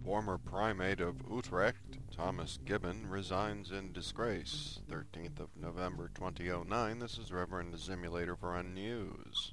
Former primate of Utrecht, Thomas Gibbon, resigns in disgrace. 13th of November 2009. This is Reverend Simulator for Unnews.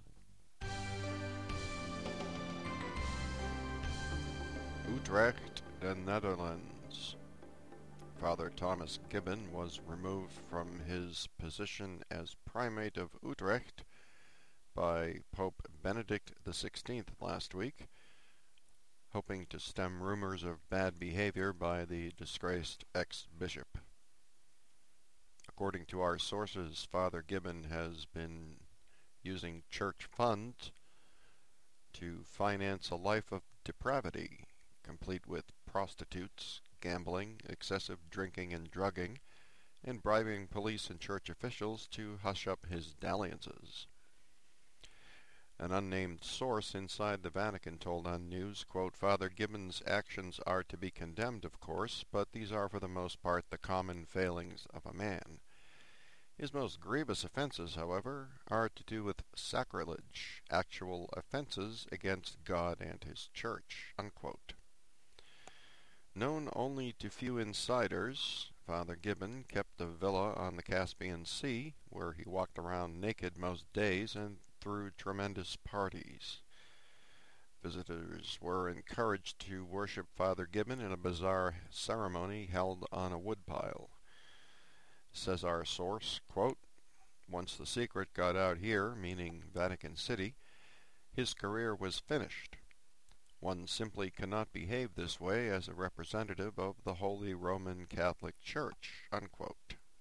Utrecht, the Netherlands. Father Thomas Gibbon was removed from his position as primate of Utrecht by Pope Benedict XVI last week, hoping to stem rumors of bad behavior by the disgraced ex-bishop. According to our sources, Father Gibbon has been using church funds to finance a life of depravity, complete with prostitutes, gambling, excessive drinking and drugging, and bribing police and church officials to hush up his dalliances. An unnamed source inside the Vatican told Unnews, quote, Father Gibbon's actions are to be condemned, of course, but these are for the most part the common failings of a man. His most grievous offenses, however, are to do with sacrilege, actual offenses against God and his church, unquote. Known only to few insiders, Father Gibbon kept a villa on the Caspian Sea, where he walked around naked most days and threw tremendous parties. Visitors were encouraged to worship Father Gibbon in a bizarre ceremony held on a woodpile. Says our source, quote, once the secret got out here, meaning Vatican City, his career was finished. One simply cannot behave this way as a representative of the Holy Roman Catholic Church, unquote.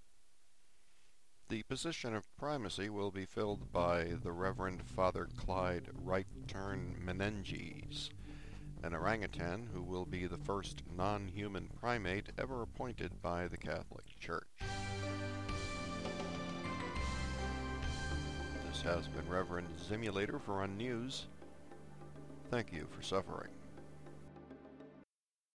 The position of primacy will be filled by the Reverend Father Clyde Right-Turn Menenges, an orangutan who will be the first non-human primate ever appointed by the Catholic Church. This has been Reverend Simulator for Unnews. Thank you for suffering.